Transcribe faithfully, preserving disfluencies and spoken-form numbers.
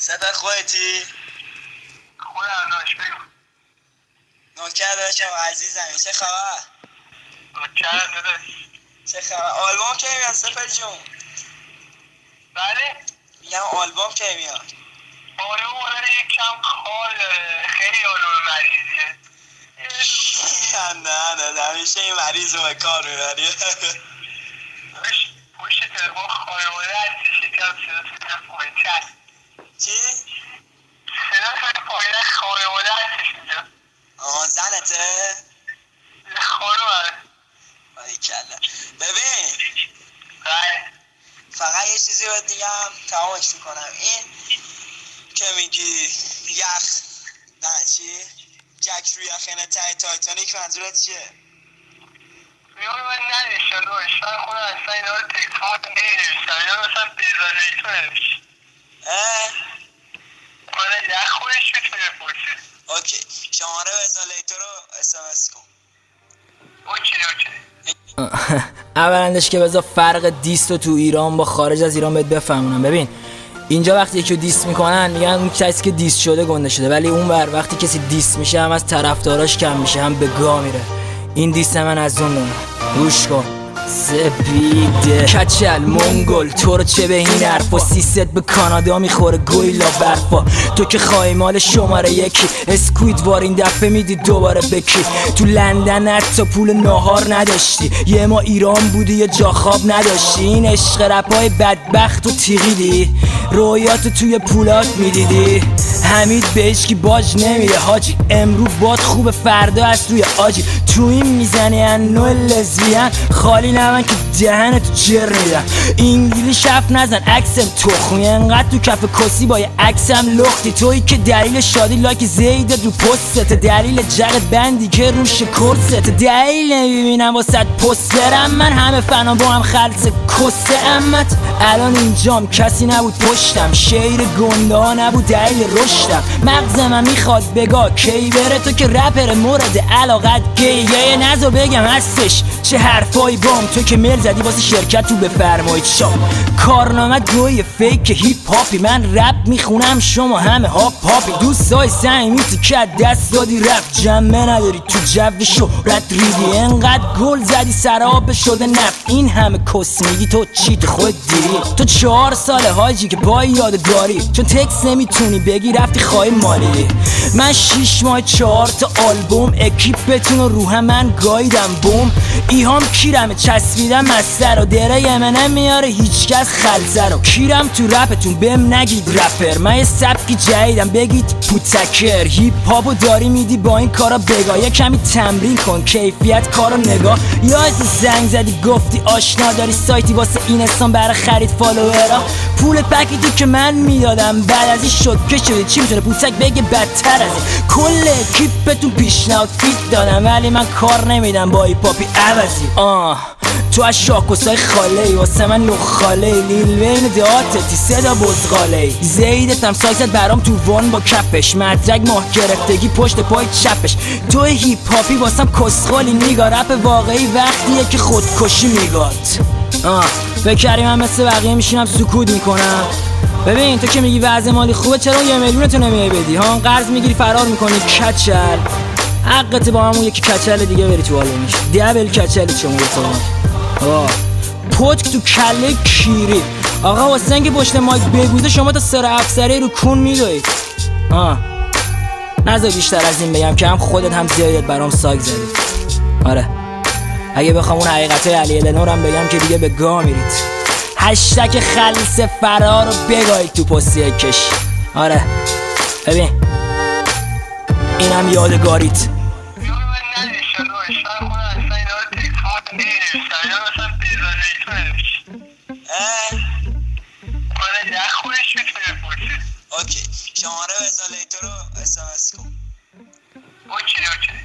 صدا خودتی؟ خودم داشت بگو. نوکر داشتم عزیزم، چه خبر؟ نوکرم داداش. چه خبر؟ آلبوم کی میاد سپر جون؟ بله؟ میگم آلبوم کی میاد؟ آلبوم داره یک کم کار داره، خیلی آلبوم مریضیه. نه نه نه همیشه این مریض رو به کار میبری. پشت تلفن خانواده هستش یکم صدا تو پایین هست. چی؟ صدا تو پایین خانواده هستش اینجا. آها زنته؟ خانوم هست. باریکلا. ببین بله فقط یه چیزی رو دیگم تمامش میکنم. این که میگی یخ نه چی؟ جک روی یخینه تای تایتانیک منظورت چیه؟ میگم من ننوشتم داشت من خودم اصلا اینا رو تکسات ننوشتم اینا مثلا بزالیتو نوشت. اه؟ آره یخ خودش میتونه بپرسه. اوکی شماره بزالیتو رو اس ام اس کن. اوکی اوکی. اولندش که بذار فرق دیست تو ایران با خارج از ایران بهت بفهمونم. ببین اینجا وقتی یکی رو دیست میکنن میگن اون کسی که دیست شده گنده شده، ولی اون ور وقتی کسی دیست میشه هم از طرفداراش کم میشه هم به گا میره. این دیست من از اون دونه گوش کن. سپیده کچل منگل تو رو چه به این حرفا، سیست به کانادا میخوره گویلا برفا. تو که خواهی مال شماره یکی اسکوید وار این دفعه میدی دوباره بکی. تو لندن حتی پول ناهار نداشتی، یه ما ایران بودی یه جا خواب نداشتی. این عشق رپای بدبخت و تیغیدی رویاتو توی پولات میدیدی. حمید به هیچکی باج نمیده حاجی، امرو باد خوب فردا از توی آجی. تو این میزنی انو لزبیان خالی نمن که دهنتو جر میدم. انگلیش حرف نزن عکسم تخمی، انقدر تو کف کسی با یه عکسم لختی. تویی که دلیل شادی لایک زیدت رو پستت، دلیل جغت بندی که روش کرست. دلیل نمیبینم واسه پسترم من، همه فنا با هم خلص کسته امت. الان اینجام کسی نبود پشتم، شیر گنده ها نبود دلیل رشدم. مغز من میخواد بگا کی بره، تو که رپر مورد علاقت گیه نزو بگم هستش چه حرفایی بام. تو که میل زدی واسه شرکت تو بفرمایید شام. کارنامه دوی فیک هیپ هاپی، من رپ میخونم شما همه هاپ هاپی. دوستای سعیمیتی که دست دادی رپ جمعه نداری تو جو شهرت ریدی. انقدر گل زدی سراب شده نفت، این همه کس میگی تو چیت خود دیری. تو چهار ساله حاجی که با یادگاری، چون تکس نمیتونی بگی رفتی خواهی مالی. من شیش ماه چهار تا آلبوم اکیپتون رو روح من گاییدم بوم. ایهام کیرمه چسبیدم مستر و دره یمنه میاره هیچکس خلزه رو. کیرم تو رپتون بهم نگید رپر، من یه سبکی جدیدم بگید پوتکر. هیپ هاپو داری میدی با این کارا بگاه، یه کمی تمرین کن کیفیت کارو نگاه. یادت زنگ زدی گفتی آشنا داری سایتی واسه این انسان برای خرید فالوورا. پول پکیتو که من میدادم بعد از این شد که شده چی میتونه پوتک بگه بدتر از این. کل اکیپتون پیشنهاد فیت دادم ولی من کار نمیدم با هیپ هاپی عوضی. آه تو از شاکوسای خاله ای واسه من نو خاله ای، لیل وین دهاتتی صدا بزغاله ای. زیدتم سایزت برام تو وان با کپش، مدرک ماه گرفتگی پشت پای چپش. تو هیپ هاپی واسم کسخالی نیگا، رپ واقعی وقتیه که خودکشی میگاد. آه فکری من مثل بقیه میشینم سکوت میکنم. ببین تو که میگی وضع مالی خوبه چرا یه میلیونتو نمیای بدی ها؟ قرض میگیری فرار میکنی کچل. حقت با همون یکی کچل دیگه بری تو آلبومش دبل کچل شما تو. آه پتک تو کله کیری آقا واسه اینکه پشت مایک بگوزه شما تا سر افسری رو کون میدوید. آه نذار بیشتر از این بگم که هم خودت هم زیادت برام ساگ زدی. آره اگه بخوام اون حقیقتای علی النورم بگم که دیگه به گا میرید. هشتگ خلص فرار رو بگاید تو پستی کش. آره ببین اینم یادگاریت. اوکی شماره بزالیتو رو اس ام اس کن. اوکی اوکی.